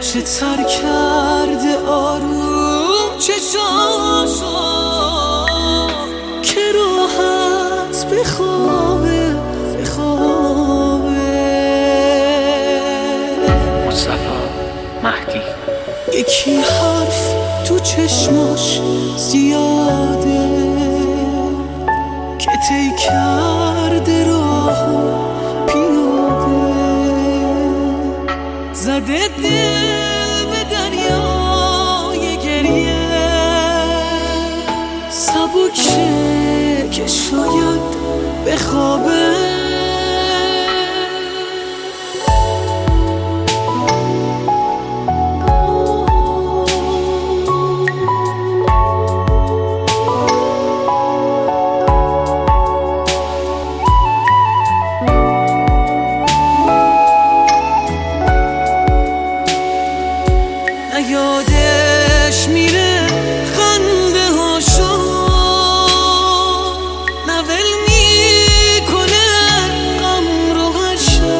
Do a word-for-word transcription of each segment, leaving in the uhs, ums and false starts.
چه تر کرده آروم چشاشو که راحت بخوابه بخوابه. مصطفی مهدی. یکی حرف تو چشماش زیاده که طی کرده راهو پیاده، زده دل به دریای گریه سبکه که شاید بخوابه. یادش میره خنده هاشو، نول میکنه غم رو هر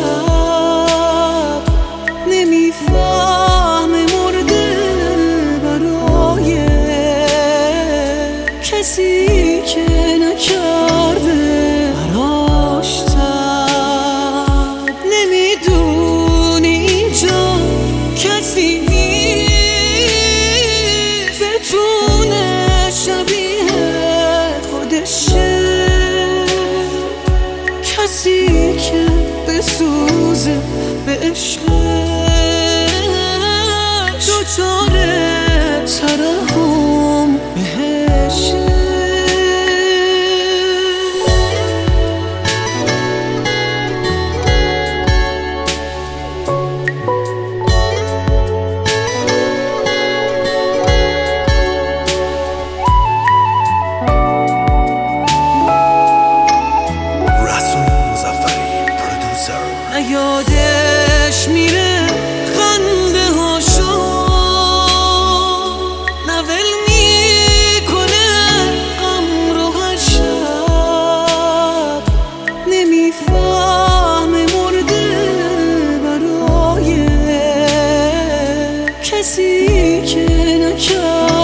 شب، نمیفهمه مرده برای کسی که نکرده براش تب، نمیدونی اینجا کسی شبیه خودشه، کسی که بسوزه به عشقش دوچاره ترحم بهشه. یادش میره خنده هاشو، نول میکنه غم رو هر شب، نمیفهمه مرده برای کسی که نکرد